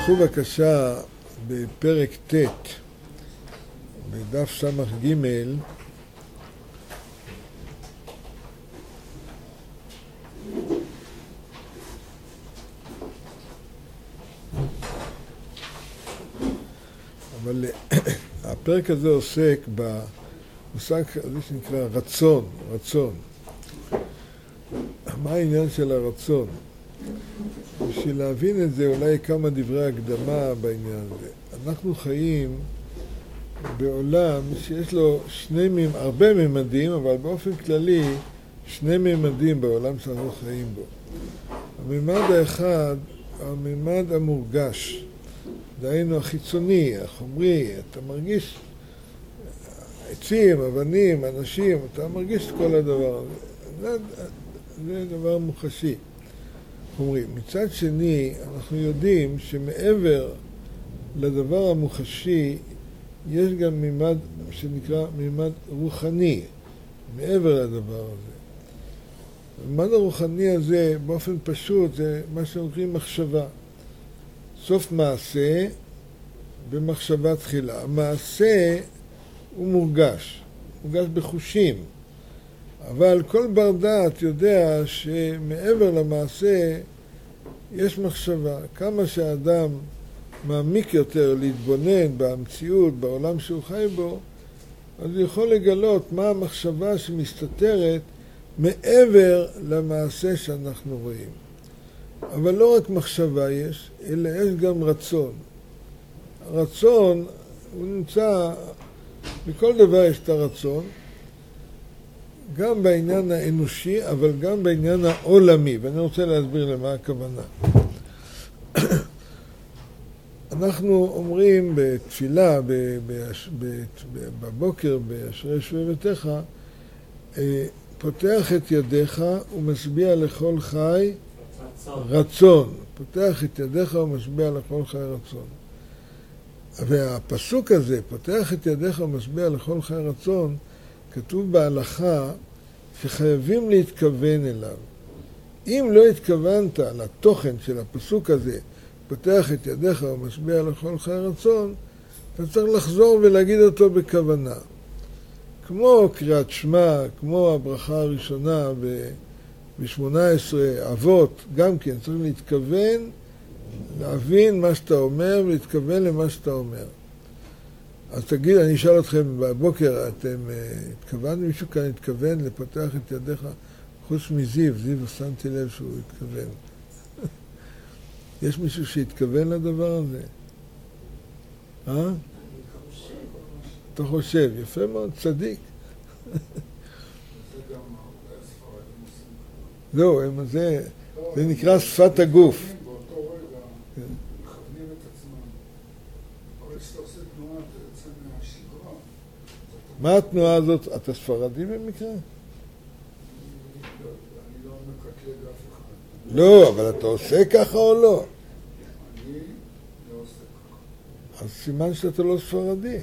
תפתחו בבקשה בפרק ט' בדף סמך ג' אבל הפרק הזה עוסק במושג הזה שנקרא רצון. מה העניין של הרצון? בשביל להבין את זה אולי כמה דברי הקדמה בעניין הזה. אנחנו חיים בעולם שיש לו הרבה ממדים, אבל באופן כללי שני ממדים בעולם שאנחנו חיים בו. הממד האחד, הממד המורגש, דהיינו החיצוני, החומרי, אתה מרגיש עצים, אבנים, אנשים, אתה מרגיש את כל הדבר הזה. זה דבר מוחשי. אומרים, מצד שני, אנחנו יודעים שמעבר לדבר המוחשי, יש גם ממד שנקרא ממד רוחני, מעבר לדבר הזה. הממד הרוחני הזה, באופן פשוט, זה מה שאומרים מחשבה. סוף מעשה במחשבה תחילה. המעשה הוא מורגש בחושים. אבל כל בר דעת יודע שמעבר למעשה יש מחשבה. כמה שהאדם מעמיק יותר להתבונן במציאות, בעולם שהוא חי בו, אז הוא יכול לגלות מה המחשבה שמסתתרת מעבר למעשה שאנחנו רואים. אבל לא רק מחשבה יש, אלא יש גם רצון. הרצון הוא נמצא, בכל דבר יש את הרצון, גם בעניין האנושי, אבל גם בעניין העולמי, ואני רוצה להסביר למה הכוונה. אנחנו אומרים בתפילה, בבוקר, באשרי יושבי ביתך, פותח את ידיך ומשביע לכל חי רצון. פותח את ידיך ומשביע לכל חי רצון. והפסוק הזה, פותח את ידיך ומשביע לכל חי רצון, כתוב בהלכה שחייבים להתכוון אליו. אם לא התכוונת לתוכן של הפסוק הזה, פותח את ידיך ומשביע לכל חי רצון, אתה צריך לחזור ולהגיד אותו בכוונה. כמו קריאת שמע, כמו הברכה הראשונה ב-18 אבות, גם כן צריך להתכוון, להבין מה שאתה אומר ולהתכוון למה שאתה אומר. אז תגיד, אני אשאל אתכם בבוקר, אתם התכוונתם, מישהו כאן התכוון לפתח את ידיך חוץ מזיו, זיו שמתי לב שהוא התכוון. יש מישהו שהתכוון לדבר הזה? אתה חושב, יפה מאוד, צדיק. לא, זה נקרא שפת הגוף. מה התנועה הזאת? אתה ספרדי במקרה? אני לא מקטלג אף אחד. לא, אבל אתה עושה ככה או לא? אני לא עושה ככה. אז סימן שאתה לא ספרדי.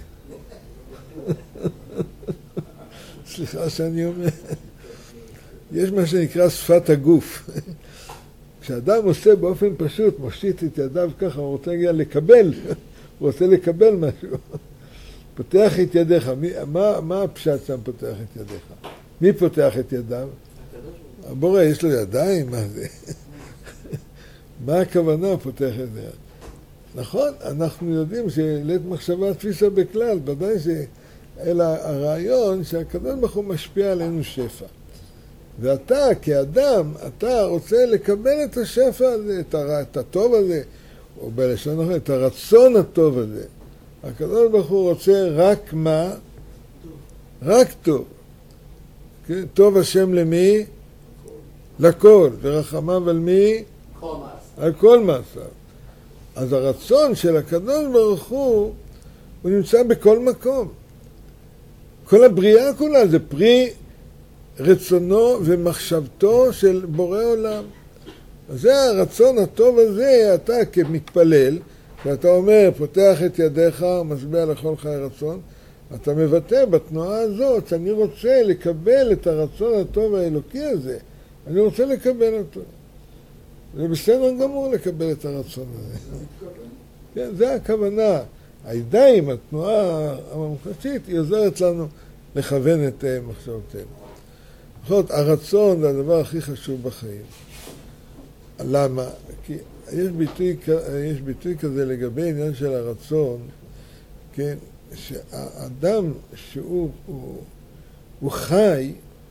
סליחה שאני אומר. יש מה שנקרא שפת הגוף. כשאדם עושה באופן פשוט, מושיט את ידיו ככה, הוא רוצה לקבל, הוא רוצה לקבל משהו. פותח את ידיך, מה הפשט שם פותח את ידיך? מי פותח את ידיו? הבורא, יש לו ידיים? מה זה? מה הכוונה פותח את ידיו? נכון, אנחנו יודעים שלית מחשבה תפיסה בכלל, ודאי אלא הרעיון שהקדוש ברוך הוא משפיע עלינו שפע. ואתה כאדם, אתה רוצה לקבל את השפע הזה, את הטוב הזה, או בלשון אחר, את הרצון הטוב הזה. הקדוש ברוך הוא רוצה רק מה? רק טוב. כן? טוב השם למי? לכל. ורחמיו על מי? על כל מעשיו. אז הרצון של הקדוש ברוך הוא נמצא בכל מקום. כל הבריאה כולה זה פרי רצונו ומחשבתו של בורא עולם. אז זה הרצון הטוב הזה, אתה כמתפלל, ואתה אומר, פותח את ידיך, משביע לכל חי רצון, אתה מבטא בתנועה הזאת שאני רוצה לקבל את הרצון הטוב האלוקי הזה. אני רוצה לקבל אותו. זה בסדר גמור לקבל את הרצון הזה. כן, זה הכוונה. הידיים, התנועה המוחשית, היא עוזרת לנו לכוון את מחשבותינו. בכל זאת, הרצון זה הדבר הכי חשוב בחיים. למה? כי יש ביטוי כזה לגבי עניין של הרצון, כן, שהאדם שהוא חי,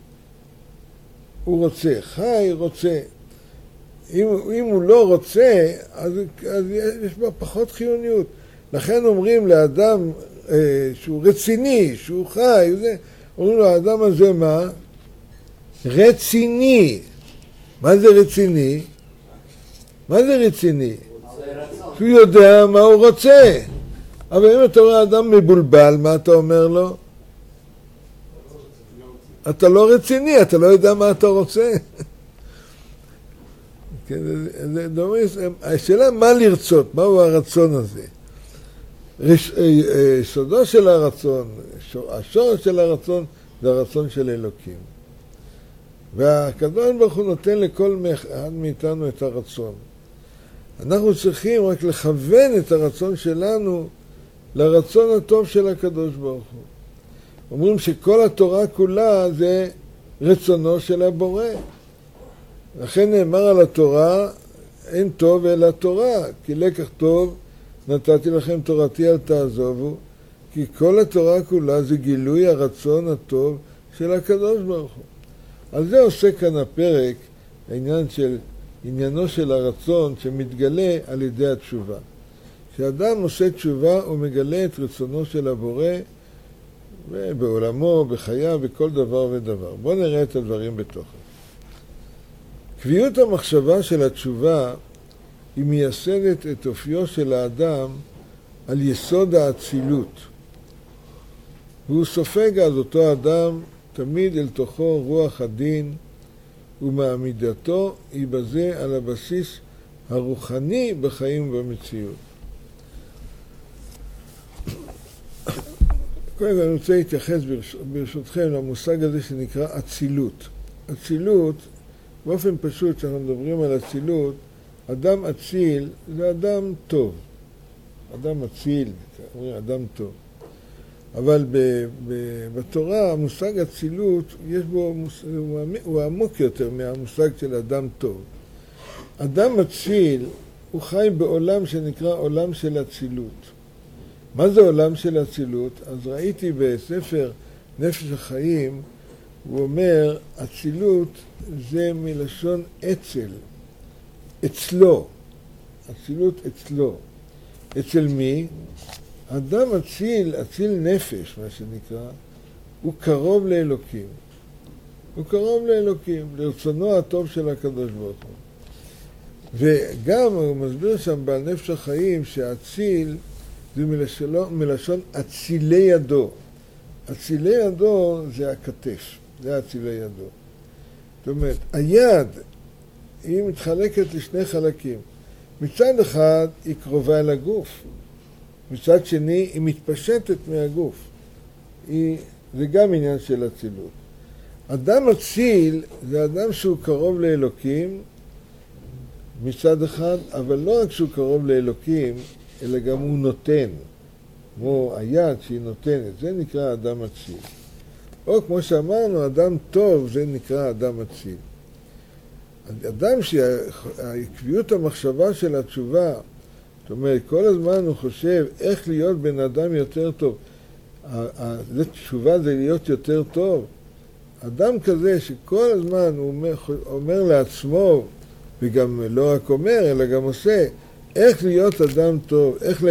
הוא רוצה, חי רוצה. אם הוא לא רוצה, אז יש בה פחות חיוניות. לכן אומרים לאדם שהוא רציני, שהוא חי, אומרים לו, האדם הזה מה? רציני. מה זה רציני? מה זה רציני? שהוא יודע מה הוא רוצה. אבל אם אתה רואה אדם מבולבל, מה אתה אומר לו? אתה לא רציני, אתה לא יודע מה אתה רוצה. השאלה מה לרצות, מהו הרצון הזה. יסודו של הרצון, השורש של הרצון, זה הרצון של אלוקים. והקדוש ברוך הוא נותן לכל אחד מאיתנו את הרצון. אנחנו צריכים רק לכוון את הרצון שלנו לרצון הטוב של הקדוש ברוך הוא. אומרים שכל התורה כולה זה רצונו של הבורא. לכן נאמר על התורה, אין טוב אלא תורה, כי לקח טוב נתתי לכם תורתי אל תעזובו, כי כל התורה כולה זה גילוי הרצון הטוב של הקדוש ברוך הוא. על זה עושה כאן הפרק, עניינו של הרצון שמתגלה על ידי התשובה. כשאדם עושה תשובה הוא מגלה את רצונו של הבורא בעולמו, בחייו, בכל דבר ודבר. בואו נראה את הדברים בתוכו. קביעות המחשבה של התשובה היא מייסדת את אופיו של האדם על יסוד האצילות. והוא סופג אז אותו אדם תמיד אל תוכו רוח הדין, ומעמידתו היא בזה על הבסיס הרוחני בחיים ובמציאות. קודם כל אני רוצה להתייחס ברשותכם למושג הזה שנקרא אצילות. אצילות, באופן פשוט כשאנחנו מדברים על אצילות, אדם אציל זה אדם טוב. אדם אציל, אומרים אדם טוב. אבל בתורה המושג אצילות יש בו, הוא עמוק יותר מהמושג של אדם טוב. אדם אציל הוא חי בעולם שנקרא עולם של אצילות. מה זה עולם של אצילות? אז ראיתי בספר נפש החיים, הוא אומר, אצילות זה מלשון אצל, אצלו, אצילות אצלו. אצל מי? אדם אציל, אציל נפש, מה שנקרא, הוא קרוב לאלוקים. הוא קרוב לאלוקים, לרצונו הטוב של הקדוש ברוך הוא. וגם הוא מסביר שם בעל נפש החיים שהאציל זה מלשון אצילי ידו. אצילי ידו זה הכתף, זה אצילי ידו. זאת אומרת, היד היא מתחלקת לשני חלקים. מצד אחד היא קרובה אל הגוף, מצד שני היא מתפשטת מהגוף. זה גם עניין של אצילות. אדם אציל זה אדם שהוא קרוב לאלוקים מצד אחד, אבל לא רק שהוא קרוב לאלוקים, אלא גם הוא נותן. כמו היד שהיא נותנת, זה נקרא אדם אציל. או כמו שאמרנו, אדם טוב, זה נקרא אדם אציל. אדם שהקביעות המחשבה של התשובה, זאת אומרת, כל הזמן הוא חושב איך להיות בן אדם יותר טוב. תשובה זה להיות יותר טוב. אדם כזה שכל הזמן הוא אומר לעצמו, וגם לא רק אומר, אלא גם עושה, איך להיות אדם טוב, איך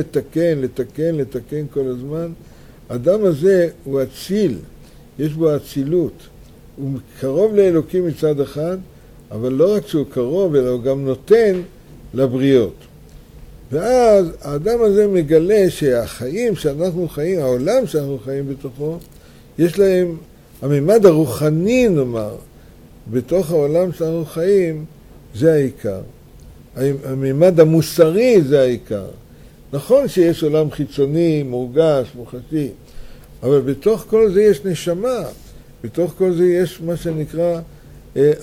לתקן כל הזמן. אדם הזה הוא אציל, יש בו אצילות. הוא קרוב לאלוקים מצד אחד, אבל לא רק שהוא קרוב, אלא הוא גם נותן לבריות. ואז האדם הזה מגלה שהחיים שאנחנו חיים, העולם שאנחנו חיים בתוכו, יש להם, הממד הרוחני נאמר, בתוך העולם שאנחנו חיים, זה העיקר. הממד המוסרי זה העיקר. נכון שיש עולם חיצוני, מורגש, מוחשי, אבל בתוך כל זה יש נשמה, בתוך כל זה יש מה שנקרא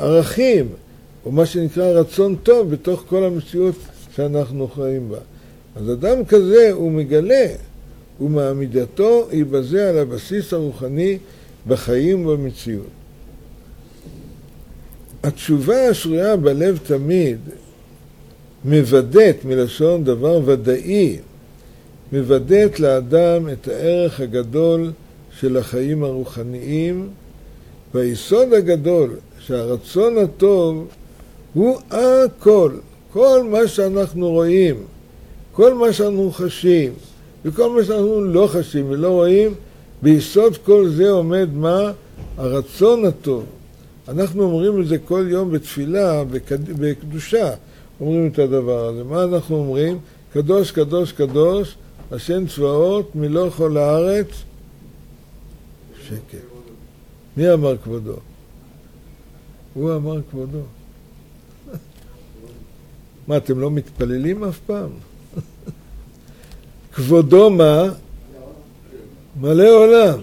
ערכים, או מה שנקרא רצון טוב בתוך כל המציאות שאנחנו חיים בה. אז אדם כזה הוא מגלה, ומעמידתו היא בזה על הבסיס הרוחני בחיים ובמציאות. התשובה השרויה בלב תמיד מבדאת מלשון דבר ודאי, מבדאת לאדם את הערך הגדול של החיים הרוחניים, והיסוד הגדול שהרצון הטוב הוא הכל, כל מה שאנחנו רואים, כל מה שאנחנו חשים, וכל מה שאנחנו לא חשים ולא רואים, ביסוד כל זה עומד מה? הרצון הטוב. אנחנו אומרים את זה כל יום בתפילה, בקדושה, אומרים את הדבר הזה. מה אנחנו אומרים? קדוש, קדוש, קדוש, השם צבאות, מלוא כל הארץ, שקט. מי אמר כבודו? הוא אמר כבודו. מה, אתם לא מתפללים אף פעם? כבודו מה? מלא עולם.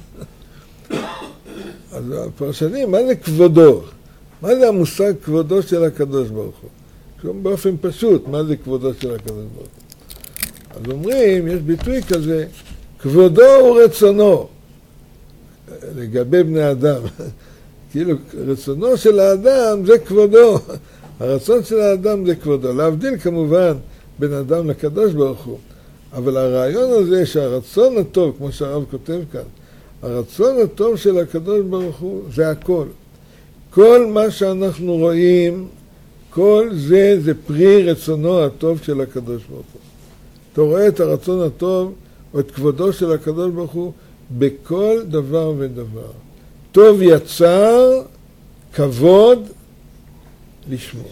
אז הפרשנים, מה זה כבודו? מה זה המושג כבודו של הקדוש ברוך הוא? באופן פשוט, מה זה כבודו של הקדוש ברוך הוא? אז אומרים, יש ביטוי כזה, כבודו הוא רצונו. לגבי בני אדם. כאילו, רצונו של האדם זה כבודו. הרצון של האדם זה כבודו. להבדיל כמובן בין אדם לקדוש ברוך הוא. אבל הרעיון הזה שהרצון הטוב, כמו שהרב כותב כאן, הרצון הטוב של הקדוש ברוך הוא זה הכל. כל מה שאנחנו רואים, כל זה זה פרי רצונו הטוב של הקדוש ברוך הוא. אתה רואה את הרצון הטוב או את כבודו של הקדוש ברוך הוא בכל דבר ודבר. טוב יצר, כבוד לשמו.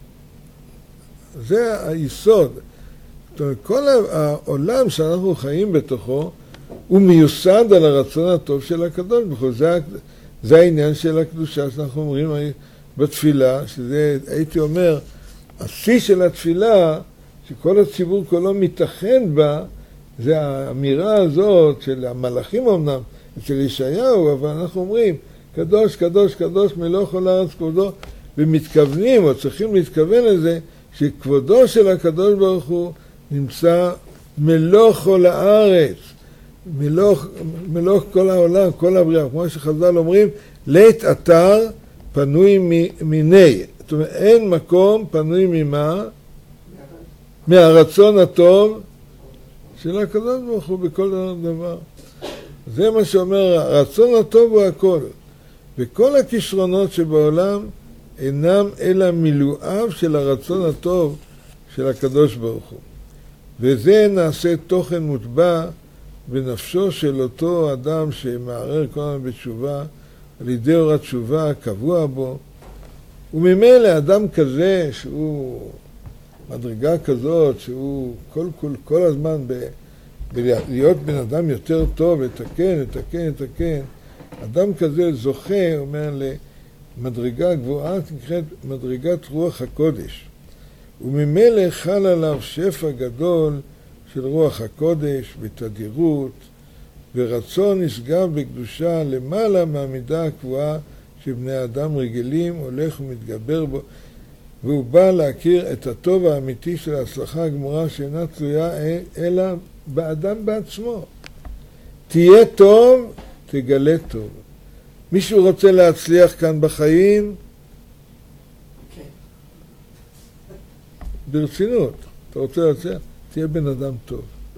זה היסוד. כל העולם שאנחנו חיים בתוכו הוא מיוסד על הרצון הטוב של הקדוש ברוך הוא. זה העניין של הקדושה שאנחנו אומרים בתפילה, שזה הייתי אומר, השיא של התפילה, שכל הציבור כולו מתאחד בה, זה האמירה הזאת של המלאכים אמנם, של ישעיהו, אבל אנחנו אומרים, קדוש, קדוש, קדוש, מלוא כל הארץ כבודו, ומתכוונים, או צריכים להתכוון לזה, שכבודו של הקדוש ברוך הוא נמצא מלוא כל הארץ, מלוא כל העולם, כל הבריאה. כמו שחז"ל אומרים, לית אתר פנוי מיני. זאת אומרת, אין מקום פנוי ממה? מהרצון הטוב של הקדוש ברוך הוא בכל דבר. זה מה שאומר, הרצון הטוב הוא הכל. וכל הכישרונות שבעולם אינם אלא מילואיו של הרצון הטוב של הקדוש ברוך הוא. וזה נעשה תוכן מוטבע בנפשו של אותו אדם שמערער כל הזמן בתשובה, על ידי אור התשובה הקבוע בו. וממילא אדם כזה שהוא מדרגה כזאת, שהוא כל הזמן להיות בן אדם יותר טוב, לתקן, אדם כזה זוכה, אומר, למדרגה גבוהה, נקראת מדרגת רוח הקודש. וממילא חל עליו שפע גדול של רוח הקודש בתדירות, ורצון נשגב בקדושה למעלה מהמידה הקבועה שבני אדם רגילים, הולך ומתגבר בו, והוא בא להכיר את הטוב האמיתי של ההצלחה הגמורה שאינה תלויה אלא באדם בעצמו. תהיה טוב, תגלה טוב. מישהו רוצה להצליח כאן בחיים? ברצינות. אתה רוצה להצליח? תהיה בן אדם טוב.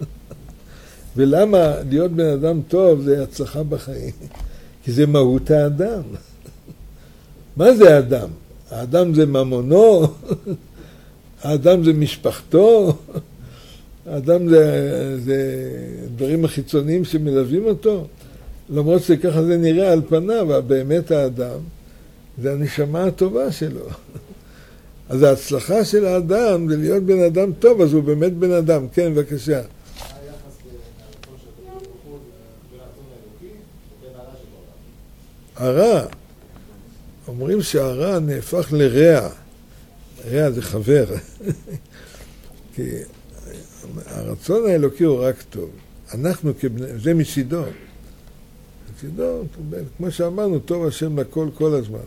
ולמה להיות בן אדם טוב זה הצלחה בחיים? כי זה מהות האדם. מה זה האדם? האדם זה ממונו, האדם זה משפחתו, האדם זה דברים החיצוניים שמלווים אותו. למרות שככה זה נראה על פניו, באמת האדם זה הנשמה הטובה שלו. אז ההצלחה של האדם זה להיות בן אדם טוב, אז הוא באמת בן אדם. כן, בבקשה. מה היחס בין הרצון של הקדוש ברוך הוא בין הרצון האלוקי ובין הרע שבעולם? הרע. אומרים שהרע נהפך לרע. רע זה חבר. כי הרצון האלוקי הוא רק טוב. אנחנו כבני, זה מצידו. מצידו, כמו שאמרנו, טוב השם לכל כל הזמן.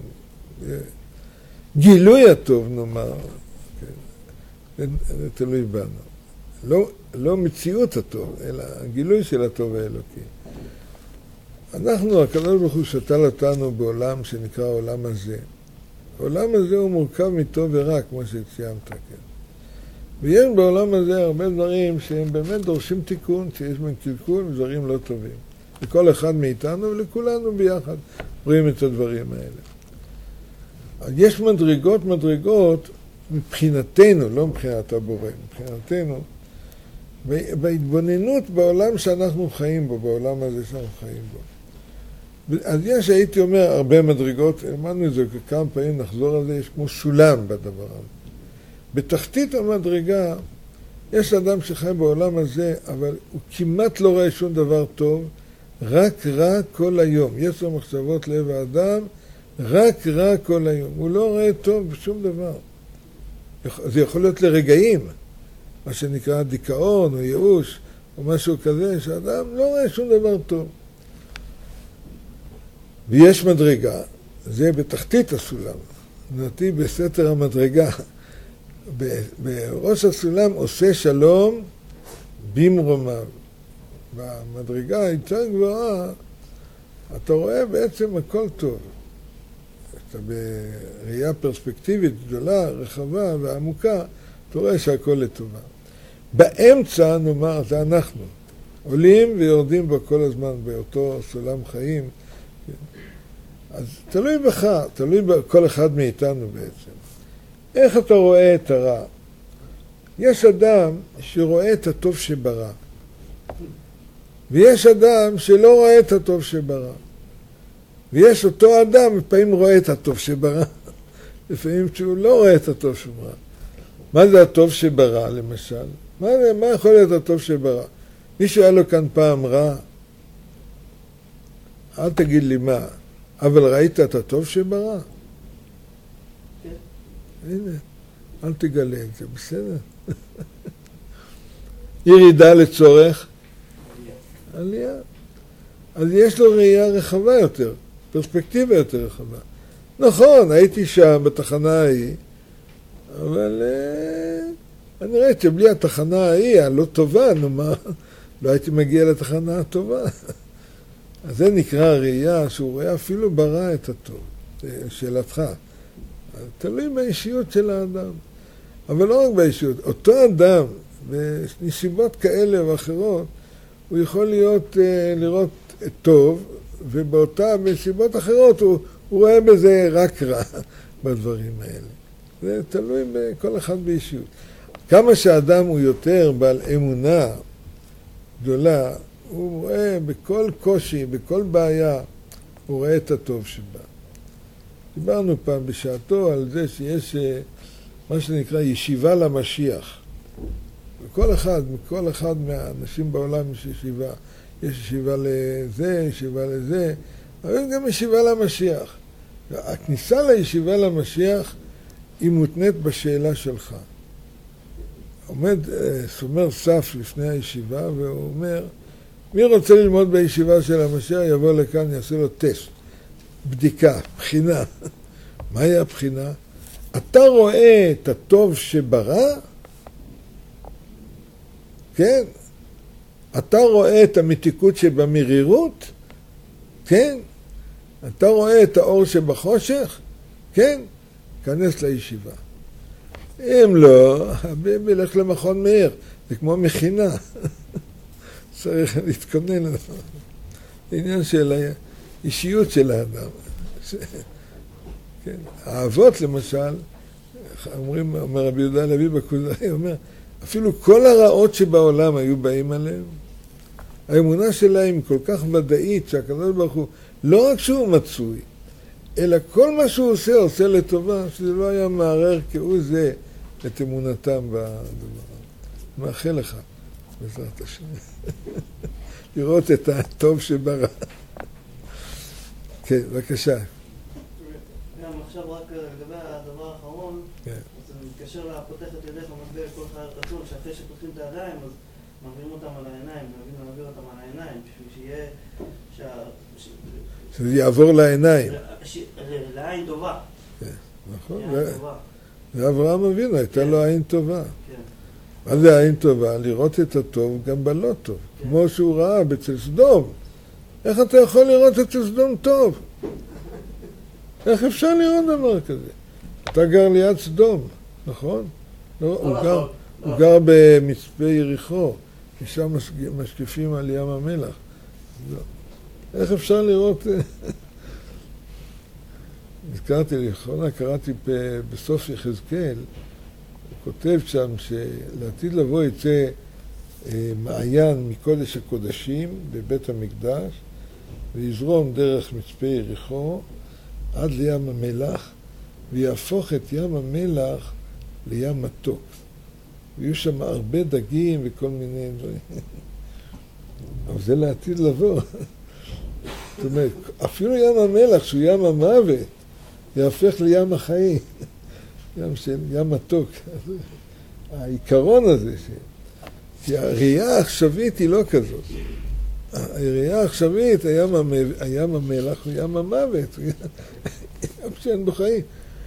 גילוי הטוב, נאמר, כן, זה תלוי בנו. לא מציאות הטוב, אלא הגילוי של הטוב האלוקי. אנחנו, הקדוש ברוך הוא שתל אותנו בעולם שנקרא העולם הזה. העולם הזה הוא מורכב מטוב ורע, כמו שציינת, כן. ויש בעולם הזה הרבה דברים שהם באמת דורשים תיקון, שיש בהם קלקול ודברים לא טובים. לכל אחד מאיתנו ולכולנו ביחד רואים את הדברים האלה. יש מדרגות מבחינתנו, לא מבחינת הבורא, מבחינתנו, בהתבוננות בעולם שאנחנו חיים בו, בעולם הזה שאנחנו חיים בו. אז יש, הייתי אומר, הרבה מדרגות, אמרנו את זה כמה פעמים, נחזור על זה, יש כמו סולם בדבר הזה. בתחתית המדרגה, יש אדם שחי בעולם הזה, אבל הוא כמעט לא רואה שום דבר טוב, רק רע כל היום. יש לו מחשבות לב האדם, רק רע כל היום. הוא לא רואה טוב בשום דבר. זה יכול להיות לרגעים, מה שנקרא דיכאון או ייאוש, או משהו כזה, שאדם לא רואה שום דבר טוב. ויש מדרגה, זה בתחתית הסולם, נתי בסתר המדרגה. בראש הסולם עושה שלום במרומיו. במדרגה היותר גבוהה, אתה רואה בעצם הכל טוב. אתה בראייה פרספקטיבית גדולה, רחבה ועמוקה, אתה רואה שהכל לטובה. באמצע, נאמר, זה אנחנו. עולים ויורדים בו כל הזמן באותו סולם חיים. אז תלוי בך, תלוי בכל אחד מאיתנו בעצם. איך אתה רואה את הרע? יש אדם שרואה את הטוב שברא. ויש אדם שלא רואה את הטוב שברא. ויש אותו אדם, לפעמים רואה את הטוב שברא. לפעמים שהוא לא רואה את הטוב שברא. מה זה הטוב שברא, למשל? מה יכול להיות הטוב שברא? מישהו היה לו כאן פעם רע? אל תגיד לי מה. אבל ראית את הטוב שברא? כן. הנה, אל תגלה את זה, בסדר? ירידה לצורך? עלייה. אז יש לו ראייה רחבה יותר, פרספקטיבה יותר רחבה. נכון, הייתי שם בתחנה ההיא, אבל אני ראיתי שבלי התחנה ההיא, הלא טובה, נאמר, לא הייתי מגיע לתחנה הטובה. אז זה נקרא ראייה שהוא רואה אפילו ברא את הטוב, שאלתך. תלוי באישיות של האדם. אבל לא רק באישיות, אותו אדם, בנסיבות כאלה ואחרות, הוא יכול לראות טוב, ובאותה בנסיבות אחרות הוא רואה בזה רק רע בדברים האלה. זה תלוי בכל אחד באישיות. כמה שהאדם הוא יותר בעל אמונה גדולה, הוא רואה בכל קושי, בכל בעיה, הוא רואה את הטוב שבה. דיברנו פעם בשעתו על זה שיש מה שנקרא ישיבה למשיח. וכל אחד מהאנשים בעולם יש ישיבה. יש ישיבה לזה, ישיבה לזה, אבל גם ישיבה למשיח. הכניסה לישיבה למשיח היא מותנית בשאלה שלך. עומד שומר סף לפני הישיבה והוא אומר, מי רוצה ללמוד בישיבה של המשיח יבוא לכאן, יעשו לו טסט, בדיקה, בחינה. מהי הבחינה? אתה רואה את הטוב שברא? כן. אתה רואה את המתיקות שבמרירות? כן. אתה רואה את האור שבחושך? כן. כנס לישיבה. אם לא, הביבי ילך למכון מאיר. זה כמו מכינה. צריך להתכונן לזה. עניין של האישיות של האדם. כן. האבות למשל, אומר רבי יהודה הלוי בכוזרי, אומר, אפילו כל הרעות שבעולם היו באים עליהם, האמונה שלהם כל כך ודאית שהקדוש ברוך הוא, לא רק שהוא מצוי, אלא כל מה שהוא עושה לטובה, שזה לא היה מערער כהוא זה את אמונתם בדבר. מאחל לך, בעזרת השם, לראות את הטוב שברא. כן, בבקשה. גם עכשיו רק לגבי הדבר האחרון, אז אני מתקשר לפותח את ידיך ומסביר כל חיי רצון, שאחרי שפותחים את הידיים, אז מעבירים אותם על העיניים, מעביר אותם על העיניים, בשביל שיהיה... שזה יעבור לעיניים. לעין טובה. נכון, ואברהם אבינו, הייתה לו עין טובה. מה זה עין טובה? לראות את הטוב גם בלא טוב. כמו שהוא ראה אצל סדום. איך אתה יכול לראות אצל סדום טוב? איך אפשר לראות דבר כזה? אתה גר ליד סדום, נכון? לא, הוא גר במצפה יריחו, משם משקיפים על ים המלח. איך אפשר לראות? הזכרתי לאחרונה, קראתי בסוף יחזקאל, הוא כותב שם שלעתיד לבוא יצא מעיין מקודש הקודשים בבית המקדש, ויזרום דרך מצפה יריחו עד לים המלח, ויהפוך את ים המלח לים מתוק. ויהיו שם הרבה דגים וכל מיני דברים. אבל זה לעתיד לבוא. זאת אומרת, אפילו ים המלח, שהוא ים המוות, יהפך לים החיים. ים מתוק. העיקרון הזה, כי הראייה העכשווית היא לא כזאת. הראייה העכשווית, הים המלח הוא ים המוות, ים שאין בו חיים.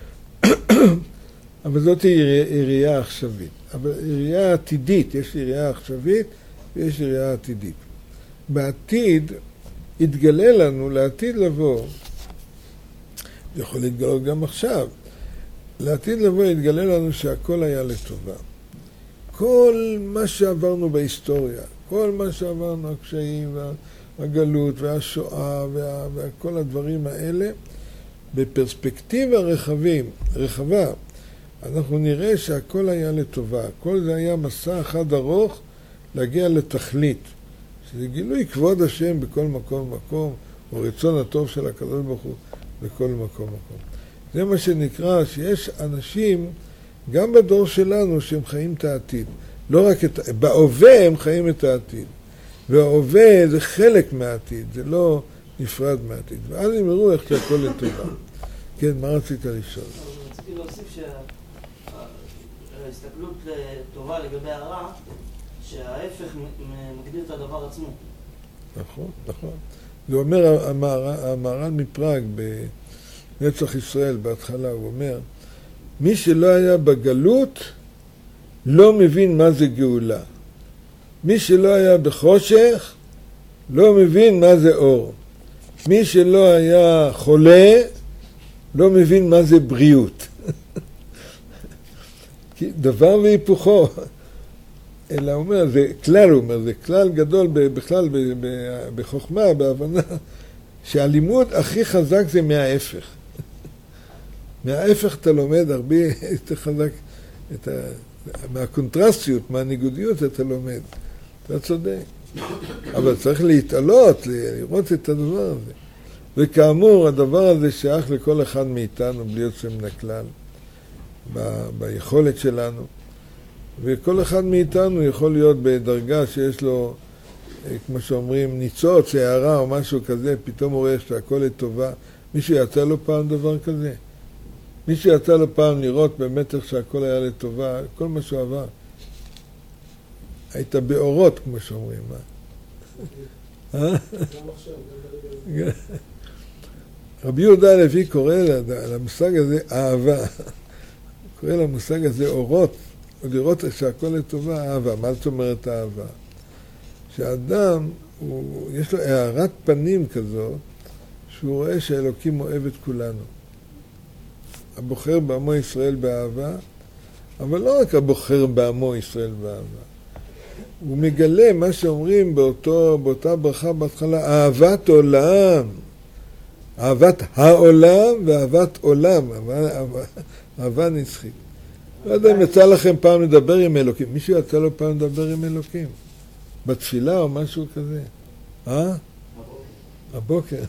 אבל זאת היא ראייה עכשווית. אבל ראייה עתידית, יש ראייה עכשווית ויש ראייה עתידית. בעתיד יתגלה לנו, לעתיד לבוא, יכול להתגלות גם עכשיו, לעתיד לבוא יתגלה לנו שהכל היה לטובה. כל מה שעברנו בהיסטוריה, כל מה שעברנו, הקשיים והגלות והשואה וכל הדברים האלה, בפרספקטיבה רחבה, אנחנו נראה שהכל היה לטובה. כל זה היה מסע אחד ארוך להגיע לתכלית. שזה גילוי כבוד השם בכל מקום ומקום, או רצון הטוב של הקדוש ברוך הוא בכל מקום ומקום. זה מה שנקרא שיש אנשים, גם בדור שלנו, שהם חיים את העתיד. לא רק בהווה הם חיים את העתיד. וההווה זה חלק מהעתיד, זה לא נפרד מהעתיד. ואז הם יראו איך שהכל לטובה. כן, מה רצית לשאול? רציתי להוסיף שההסתכלות טובה לגבי הרע, שההפך מגדיר את הדבר עצמו. נכון, נכון. זה אומר המהר"ל מפראג בנצח ישראל בהתחלה, הוא אומר, מי שלא היה בגלות לא מבין מה זה גאולה. מי שלא היה בחושך לא מבין מה זה אור. מי שלא היה חולה לא מבין מה זה בריאות. דבר והיפוכו. אלא הוא אומר, זה כלל, הוא אומר, זה כלל גדול בכלל בחוכמה, בהבנה, שהלימוד הכי חזק זה מההפך. מההפך אתה לומד הרבה יותר חזק, מהקונטרסטיות, מהניגודיות אתה לומד. אתה צודק. אבל צריך להתעלות, לראות את הדבר הזה. וכאמור, הדבר הזה שייך לכל אחד מאיתנו, בלי יוצא מן הכלל, ביכולת שלנו. וכל אחד מאיתנו יכול להיות בדרגה שיש לו, כמו שאומרים, ניצוץ, הערה או משהו כזה, פתאום הוא רואה שהכל לטובה. מישהו יצא לו פעם דבר כזה? מישהו יצא לו פעם לראות באמת איך שהכל היה לטובה, כל מה שהוא עבר. היית באורות, כמו שאומרים. רבי יהודה הלוי קורא למושג הזה אהבה. קורא למושג הזה אורות. ולראות איך שהכל לטובה, אהבה. מה זאת אומרת אהבה? שהאדם, יש לו הערת פנים כזאת, שהוא רואה שהאלוקים אוהב את כולנו. הבוחר בעמו ישראל באהבה, אבל לא רק הבוחר בעמו ישראל באהבה. הוא מגלה מה שאומרים באותה ברכה בהתחלה, אהבת עולם. אהבת העולם ואהבת עולם. אהבה נצחית. לא יודע אם יצא לכם פעם לדבר עם אלוקים. מישהו יצא לו פעם לדבר עם אלוקים? בתפילה או משהו כזה? הבוקר.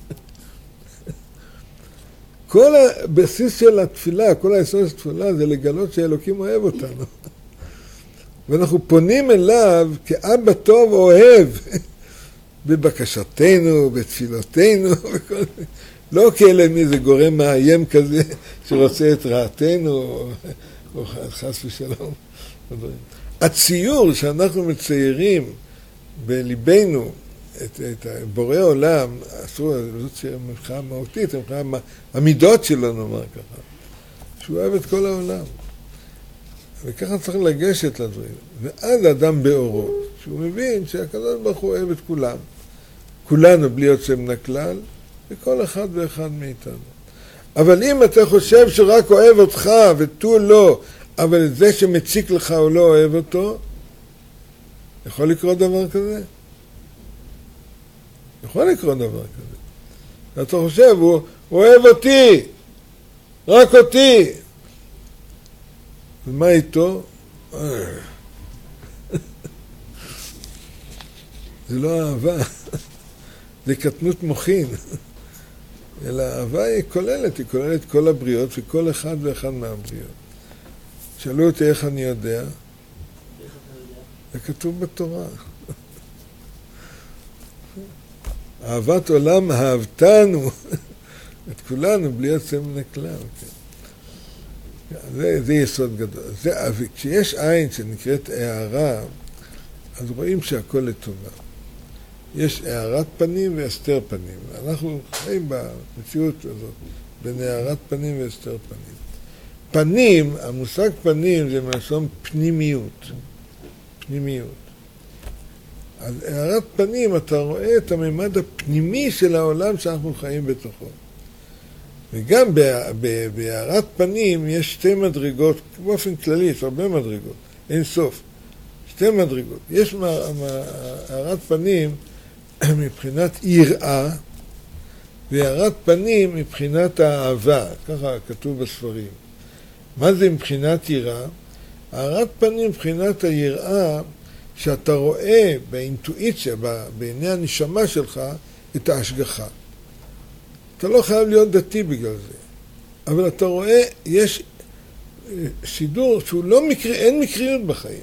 כל הבסיס של התפילה, כל היסוד של התפילה זה לגלות שאלוקים אוהב אותנו. ואנחנו פונים אליו כאבא טוב אוהב בבקשתנו, בתפילותינו, לא כאלה מאיזה גורם מאיים כזה שרוצה את רעתנו או חס ושלום. הציור שאנחנו מציירים בליבנו את בורא עולם, זאת מבחינה מהותית, מבחינה המידות שלנו, נאמר ככה, שהוא אוהב את כל העולם. וככה צריך לגשת לדברים. ואז האדם באורות, שהוא מבין שהקדוש ברוך הוא אוהב את כולם. כולנו בלי יוצא מן הכלל, וכל אחד ואחד מאיתנו. אבל אם אתה חושב שרק אוהב אותך ותו לא, אבל זה שמציק לך הוא לא אוהב אותו, יכול לקרות דבר כזה? יכול לקרות דבר כזה. אתה חושב, הוא אוהב אותי, רק אותי. ומה איתו? זה לא אהבה, זה קטנות מוחין. אלא אהבה היא כוללת כל הבריאות וכל אחד ואחד מהבריאות. שאלו אותי איך אני יודע? זה כתוב בתורה. אהבת עולם אהבתנו, את כולנו בלי יוצא מן הכלל. זה יסוד גדול. כשיש עין שנקראת הערה, אז רואים שהכל לטובה. יש הערת פנים והסתר פנים. אנחנו חיים במציאות הזאת, בין הערת פנים והסתר פנים. פנים, המושג פנים זה מלשון פנימיות. פנימיות. אז הערת פנים, אתה רואה את הממד הפנימי של העולם שאנחנו חיים בתוכו. וגם בהערת פנים יש שתי מדרגות, באופן כללי יש הרבה מדרגות, אין סוף. שתי מדרגות. יש הערת פנים מבחינת יראה, והערת פנים מבחינת האהבה, ככה כתוב בספרים. מה זה מבחינת יראה? הערת פנים מבחינת היראה, שאתה רואה באינטואיציה, בעיני הנשמה שלך, את ההשגחה. אתה לא חייב להיות דתי בגלל זה, אבל אתה רואה, יש סידור שהוא לא מקרי, אין מקריות בחיים.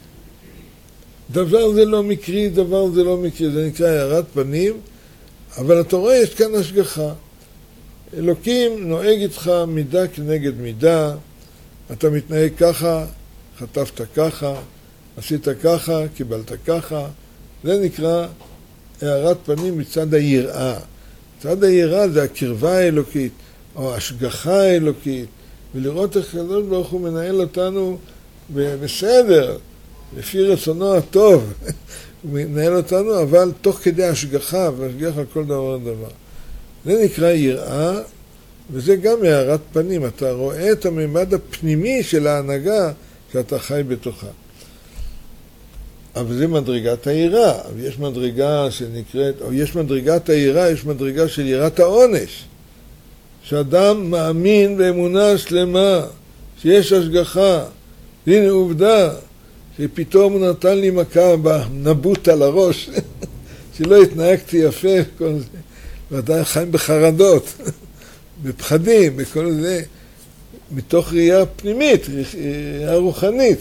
דבר זה לא מקרי, דבר זה לא מקרי, זה נקרא הערת פנים, אבל אתה רואה, יש כאן השגחה. אלוקים נוהג איתך מידה כנגד מידה, אתה מתנהג ככה, חטפת ככה, עשית ככה, קיבלת ככה. זה נקרא הערת פנים מצד היראה. מצד היראה זה הקרבה האלוקית, או ההשגחה האלוקית, ולראות איך הקדוש ברוך הוא מנהל אותנו בסדר, לפי רצונו הטוב. הוא מנהל אותנו, אבל תוך כדי השגחה, והשגח על כל דבר ודבר. זה נקרא יראה, וזה גם הערת פנים. אתה רואה את הממד הפנימי של ההנהגה שאתה חי בתוכה. אבל זה מדרגת היראה. ויש מדרגה שנקראת, או יש מדרגת היראה, יש מדרגה של יראת העונש. שאדם מאמין באמונה שלמה, שיש השגחה. הנה עובדה, שפתאום הוא נתן לי מכה בנבוט על הראש, שלא התנהגתי יפה וכל זה. ועדיין חיים בחרדות, בפחדים, בכל זה, מתוך ראייה פנימית, ראייה רוחנית.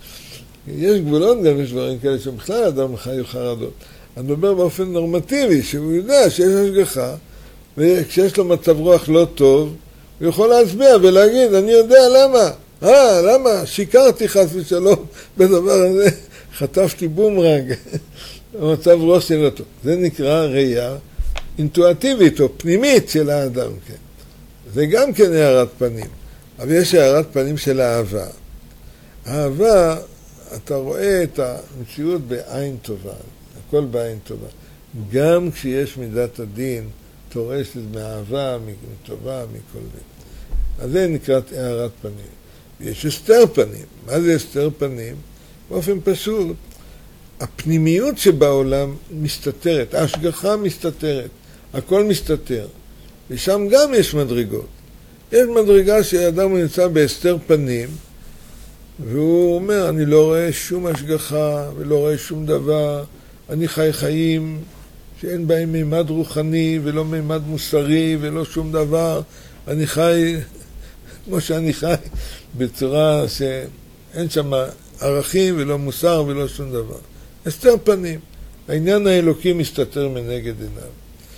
יש גבולות גם, יש דברים כאלה שבכלל אדם חי בחרדות. אני מדבר באופן נורמטיבי, שהוא יודע שיש השגחה, וכשיש לו מצב רוח לא טוב, הוא יכול להצביע ולהגיד, אני יודע למה. למה? שיקרתי חס ושלום בדבר הזה, חטפתי בומרנג, המצב ראש שלא טוב. זה נקרא ראייה אינטואטיבית או פנימית של האדם. כן. זה גם כן הערת פנים, אבל יש הערת פנים של האהבה. האהבה, אתה רואה את המציאות בעין טובה, הכל בעין טובה. גם כשיש מידת הדין, אתה רואה שזה מאהבה, מטובה, מכל זה. אז זה נקרא הערת פנים. יש הסתר פנים. מה זה הסתר פנים? באופן פשוט, הפנימיות שבעולם מסתתרת, ההשגחה מסתתרת, הכל מסתתר. ושם גם יש מדרגות. יש מדרגה שאדם נמצא בהסתר פנים, והוא אומר, אני לא רואה שום השגחה ולא רואה שום דבר, אני חי חיים שאין בהם מימד רוחני ולא מימד מוסרי ולא שום דבר, אני חי כמו שאני חי, בצורה שאין שם ערכים ולא מוסר ולא שום דבר. הסתר פנים. העניין האלוקי מסתתר מנגד עיניו.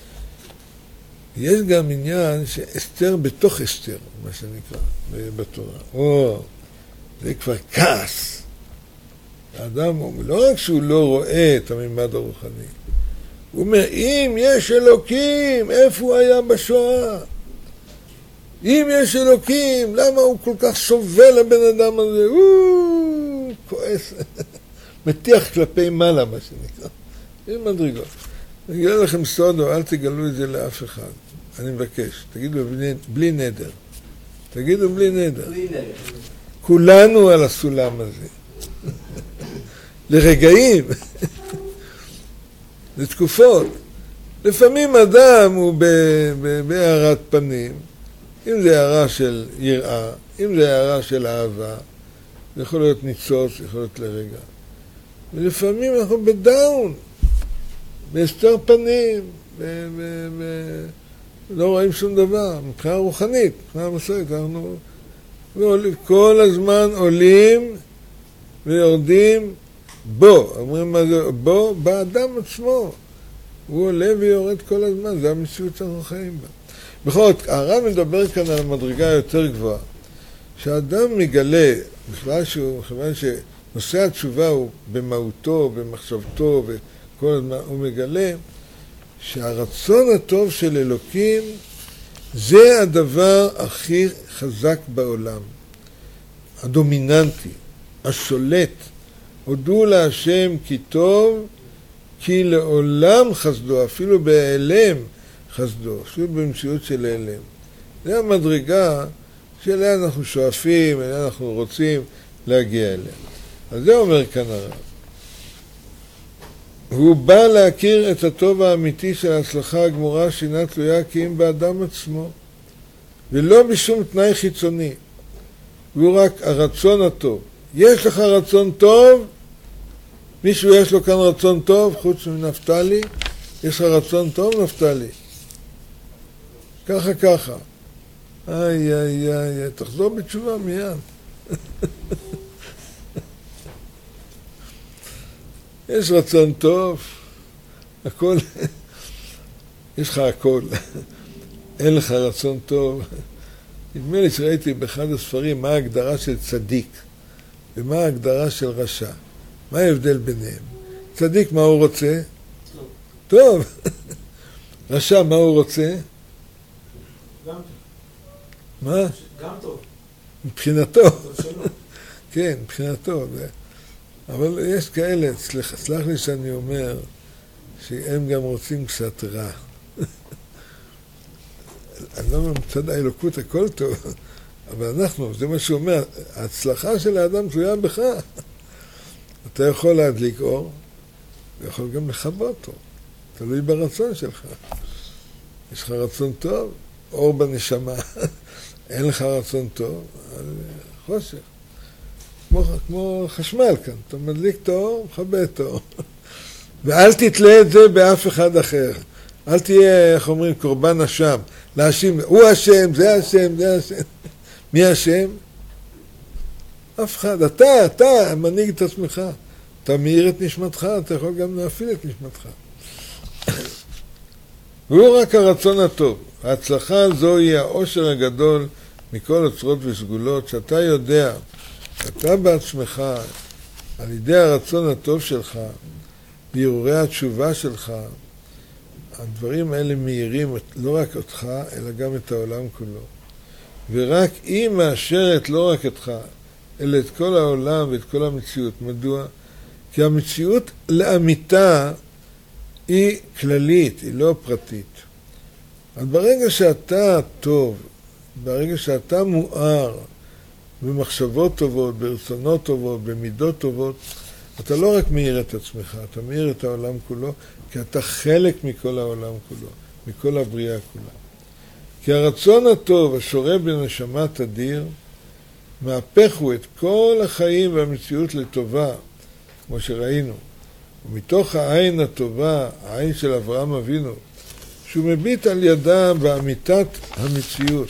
יש גם עניין שהסתר בתוך הסתר, מה שנקרא, בתורה. זה כבר כעס. האדם לא רק שהוא לא רואה את הממד הרוחני, הוא אומר, אם יש אלוקים, איפה הוא היה בשואה? אם יש אלוקים, למה הוא כל כך סובל לבן אדם הזה? הוא כועס, מטיח כלפי מעלה, מה שנקרא. יש מדרגות. אני אגלה לכם סוד, או אל תגלו את זה לאף אחד. אני מבקש, תגידו בלי נדר. תגידו בלי נדר. כולנו על הסולם הזה. לרגעים. לתקופות. לפעמים אדם הוא בהערת פנים, אם זה הערה של יראה, אם זה הערה של אהבה, זה יכול להיות ניצוץ, יכול להיות לרגע. ולפעמים אנחנו בדאון, בהסתר פנים, לא רואים שום דבר, מבחינה רוחנית, מבחינה מסורת, אנחנו כל הזמן עולים ויורדים בו, אומרים מה זה, בו, באדם עצמו. הוא עולה ויורד כל הזמן, זה המציאות שאנחנו חיים בה. בכל זאת, הרב מדבר כאן על מדרגה יותר גבוהה, שהאדם מגלה, בכלל שנושא התשובה הוא במהותו, במחשבתו, וכל הזמן הוא מגלה שהרצון הטוב של אלוקים זה הדבר הכי חזק בעולם, הדומיננטי, השולט. הודו להשם כי טוב, כי לעולם חסדו, אפילו בהיעלם חסדו, אפילו במציאות של היעלם. זה המדרגה שאליה אנחנו שואפים, אליה אנחנו רוצים להגיע אליה. אז זה אומר כאן הרב. הוא בא להכיר את הטוב האמיתי של ההצלחה הגמורה שאינה תלויה כי אם באדם עצמו, ולא בשום תנאי חיצוני. והוא רק הרצון הטוב. יש לך רצון טוב? מישהו יש לו כאן רצון טוב, חוץ מנפתלי? יש לך רצון טוב, נפתלי? ככה, ככה. איי, איי, איי, תחזור בתשובה מיד. יש רצון טוב, הכל, יש לך הכל. אין לך רצון טוב. נדמה לי שראיתי באחד הספרים מה ההגדרה של צדיק ומה ההגדרה של רשע. מה ההבדל ביניהם? צדיק, מה הוא רוצה? טוב. רשע, מה הוא רוצה? גם טוב. מה? גם טוב. מבחינתו. טוב שלא. כן, מבחינתו. אבל יש כאלה, סלח לי שאני אומר, שהם גם רוצים קצת רע. אני לא אומר, מצד האלוקות הכל טוב, אבל אנחנו, זה מה שאומר, ההצלחה של האדם תלויה בך. אתה יכול להדליק אור, ויכול גם לכבות אותו. תלוי ברצון שלך. יש לך רצון טוב, אור בנשמה. אין לך רצון טוב, אז חושך. כמו חשמל כאן, אתה מדליק את האור, מכבה את האור. ואל תתלה את זה באף אחד אחר. אל תהיה, איך אומרים, קורבן אשם. להאשים, הוא אשם, זה אשם, זה אשם. מי אשם? אף אחד. אתה מנהיג את עצמך. אתה מאיר את נשמתך, אתה יכול גם להפעיל את נשמתך. והוא רק הרצון הטוב. ההצלחה הזו היא העושר הגדול מכל אוצרות וסגולות, שאתה יודע, אתה בעצמך, על ידי הרצון הטוב שלך, בהרהורי התשובה שלך, הדברים האלה מאירים לא רק אותך, אלא גם את העולם כולו. ורק היא מאשרת לא רק אותך, אלא את כל העולם ואת כל המציאות. מדוע? כי המציאות לאמיתה היא כללית, היא לא פרטית. אז ברגע שאתה טוב, ברגע שאתה מואר במחשבות טובות, ברצונות טובות, במידות טובות, אתה לא רק מאיר את עצמך, אתה מאיר את העולם כולו, כי אתה חלק מכל העולם כולו, מכל הבריאה כולה. כי הרצון הטוב השורה בנשמה תדיר, מהפכו את כל החיים והמציאות לטובה, כמו שראינו. ומתוך העין הטובה, העין של אברהם אבינו, שהוא מביט על ידה באמיתת המציאות.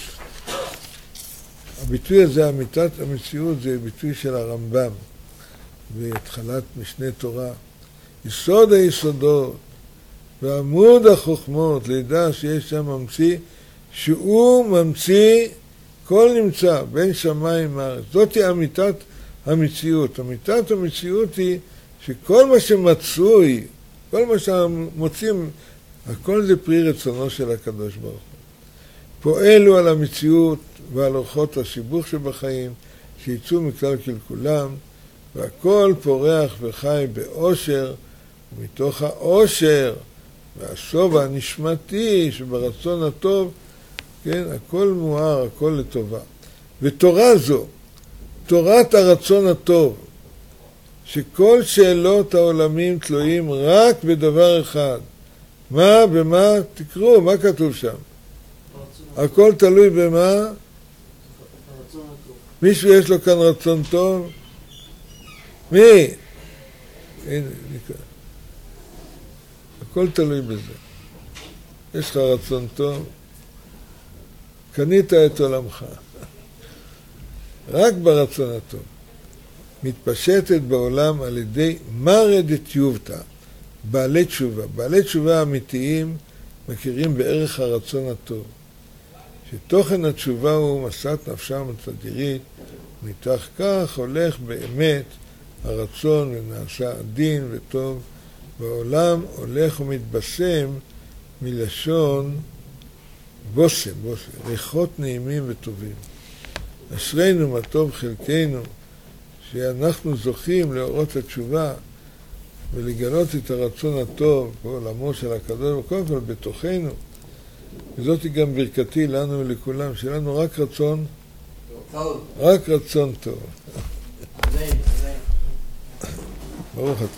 הביטוי הזה, אמיתת המציאות, זה ביטוי של הרמב"ם, בהתחלת משנה תורה. יסוד היסודות ועמוד החוכמות, לידע שיש שם ממציא, שהוא ממציא כל נמצא בין שמיים לארץ. זאת היא אמיתת המציאות. אמיתת המציאות היא שכל מה שמצוי, כל מה שמוצאים, הכל זה פרי רצונו של הקדוש ברוך הוא. פועל הוא על המציאות ועל אורחות השיבוך שבחיים, שיצאו מכלל כלכולם, והכל פורח וחי באושר, ומתוך האושר והשובע הנשמתי שברצון הטוב, כן, הכל מואר, הכל לטובה. ותורה זו, תורת הרצון הטוב, שכל שאלות העולמים תלויים רק בדבר אחד. מה, במה? תקראו, מה כתוב שם? הכל תלוי במה? מישהו יש לו כאן רצון טוב? מי? הכל תלוי בזה. יש לך רצון טוב? קנית את עולמך. רק ברצון הטוב. מתפשטת בעולם על ידי מרא דתיובתא, בעלי תשובה. בעלי תשובה אמיתיים מכירים בערך הרצון הטוב. שתוכן התשובה הוא מסעת נפשם הצדירית, מתוך כך הולך באמת הרצון ונעשה עדין וטוב, והעולם הולך ומתבשם מלשון בושם, ריחות נעימים וטובים. אשרינו מה טוב חלקנו, שאנחנו זוכים לאורות התשובה ולגלות את הרצון הטוב בעולמו של הקדוש ברוך הוא בתוכנו. וזאת היא גם ברכתי לנו ולכולם, שלנו רק רצון טוב. רק רצון טוב. ברוך אתה.